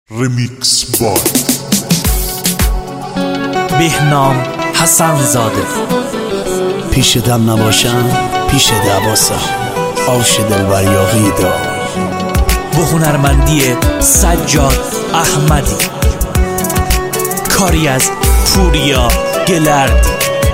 رمیکس بای بهنام حسن زاده. پیش دم نباشم پیش دواسم آوش دلبر یاغی دا. با هنرمندی سجاد احمدی، کاری از پوریا گلردی.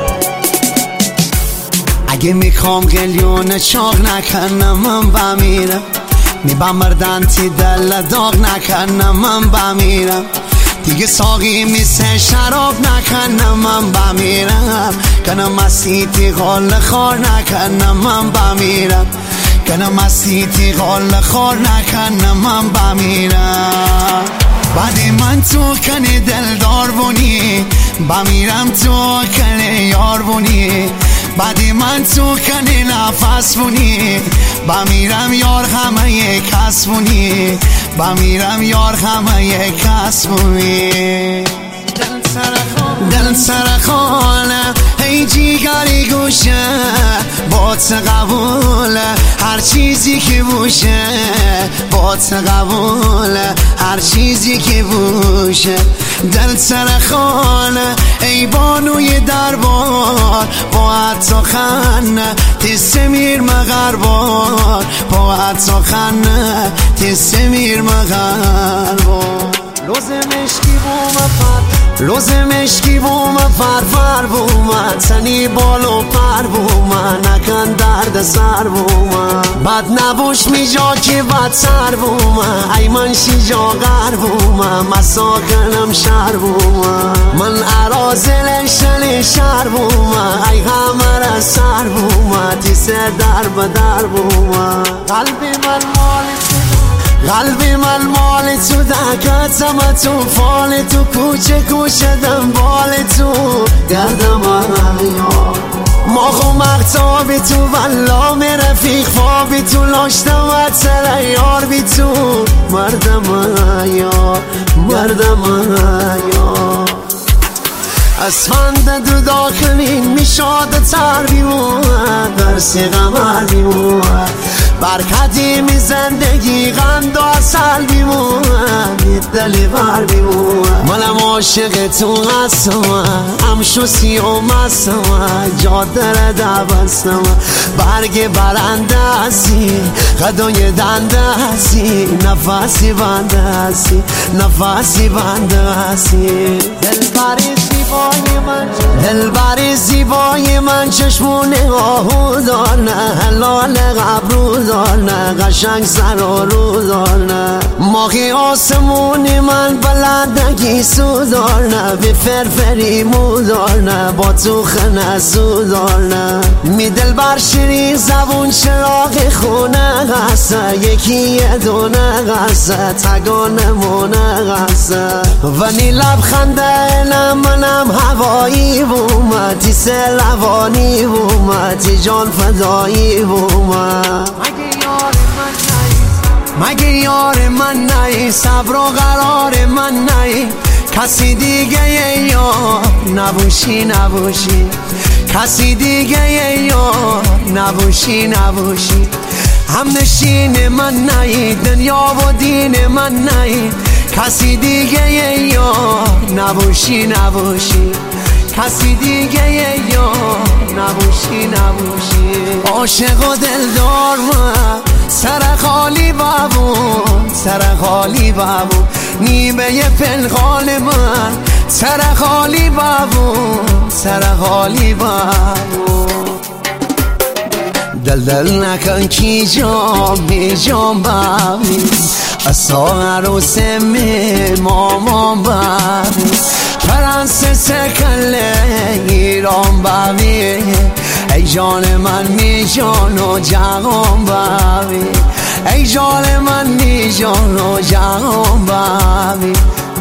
اگه میخوام قلیون چاق نکنم من بمیرم، میبمردن تی دل داغ نکنم من بمیرم، دیگه ساقی میسه شراب نکنم من بمیرم، کنم مسیتی غال خار نکنم من بمیرم، کنم مسیتی غال خار نکنم من بمیرم. بعدی من تو کنی دلدار بونی بمیرم، تو کنی یار بونی بعدی من تو کنی نفس بونی بمیرم، یار همه یک کس بونی بمیرم، یار همه یک کس بونی. دل سرخانه ای جیگری گوشه بات قبوله، هر چیزی که بوشه بات قبوله، هر چیزی که بوشه. دل سرخانه ای بانوی دربار با تو خنه تسمیر مغربار، با تو خنه تسمیر مغربار. لوز مشکی بوم فرفر بوم، تنی بالو پر بوم، نکن درد سر بوم، بد نبوش میجا که بدتر بوم، ای من شیجا غر بوم، مساکنم شهر بوم، من عرازل شل شهر بوم، ای همه سر بوم، تیسه در بدر بوم. قلبی من مال تو دکتم تو فال تو کوچه کوچه دنبال تو گردم یا ماخو مقتابی تو ولا می رفیق خوابی تو لاشتم و سر یار بی تو مردم یا مردم یا. اسفند دو داخلین میشاد تر بیمون درسی قمر بیمون، برکتی می زندگی غند و اصل بیمون دلی بر بیمون. منم عاشق تو هستم همشو سیوم هستم، جادر دبستم برگ برنده هستی قدای دنده هستی، نفسی بنده هستی نفسی بنده هستی. دلبری زیبای من چشمونه آهو دارنه، حلال قبرو دارنه، قشنگ سر و رو دارنه، ماهی آسمونی من بلندگی سو دارنه، بی فرفری مو دارنه، با تو خنه سو دارنه. می دلبر شیرین زبون چراغ خونه غصه، یکی یه دونه غصه تگانه مونه غصه، ونی لبخنده منم هوایی بومتی سلوانی بومتی جان فدایی بومت. مگه یار من نی صبر و قرار من نی، کسی دیگه یار نبوشی نبوشی، کسی دیگه یار نبوشی نبوشی، هم نشین من نی دنیا و دین من نی، کسی دیگه یار نبوشی نبوشی، کسی دیگه یار نبوشی نبوشی. عاشق و دلدار من سر خالی بابون سر خالی بابون، نیمه پنهان من سر خالی بابون سر خالی بابون. دل نکن کی جام بی جام بابی، اصلا عروس مامان بابی، فرانسه کله ایران بابی، ای جان من می جان و جهان بابی، ای جان من می جان و جهان بابی.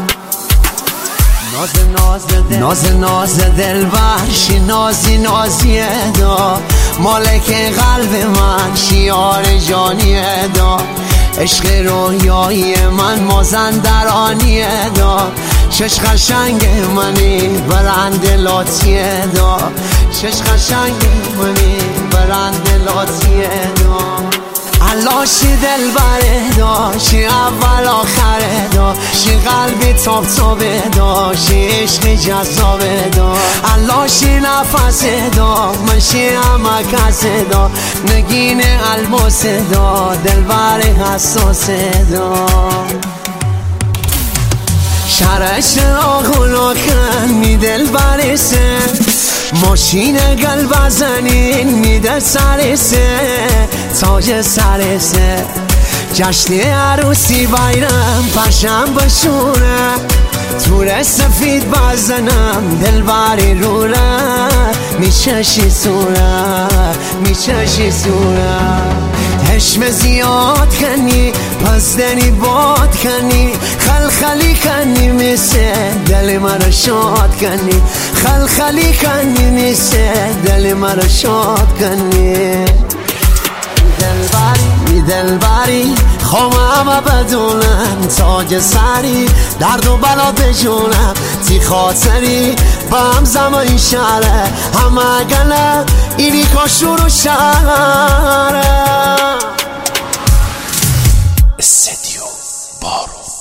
ناز دل برشی نازی نازی دا، مالک قلب من شیار جانی دا، عشق رویایی من مازندرانی دا، چش قشنگ منی برند لاتی دا، چش قشنگ منی برند لاتی دا. علاشی دل بره داشی اول آخره داشی قلبی تاب تابه داشی عشقی جذابه داشی علاشی نفسه دا منشی همکسه دا نگین الماسه دا دل بره حساسه دا شرش آقولا کنی دل برسه ماشین قلب زنین میده سرسه تاج سرسه جشن عروسی بیرم پشم بشونه تور سفید بزنم دل بری روله میچشی سوره میچشی سوره حشم زیاد کنی پس دنی باد کنی خلخلی کنی میسه دل مرا شاد کنی خلخلی کنی میسه دل مرا شاد کنی دلبری خوام بدونم تاج سری درد و بلا بجونم تی خاطری با هم زمان شهره همه گله اینی کاشور و شهره استدیو بارو